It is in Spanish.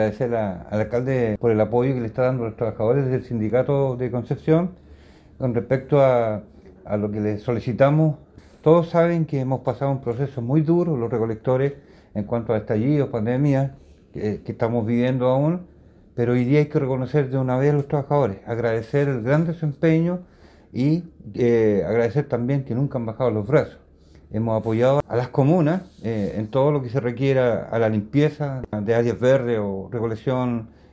Agradecer al alcalde por el apoyo que le está dando a los trabajadores del sindicato de Concepción con respecto a lo que les solicitamos. Todos saben que hemos pasado un proceso muy duro, los recolectores, en cuanto a estallidos, pandemias que estamos viviendo aún, pero hoy día hay que reconocer de una vez a los trabajadores, agradecer el gran desempeño y agradecer también que nunca han bajado los brazos. Hemos apoyado a las comunas en todo lo que se requiera a la limpieza de áreas verdes o recolección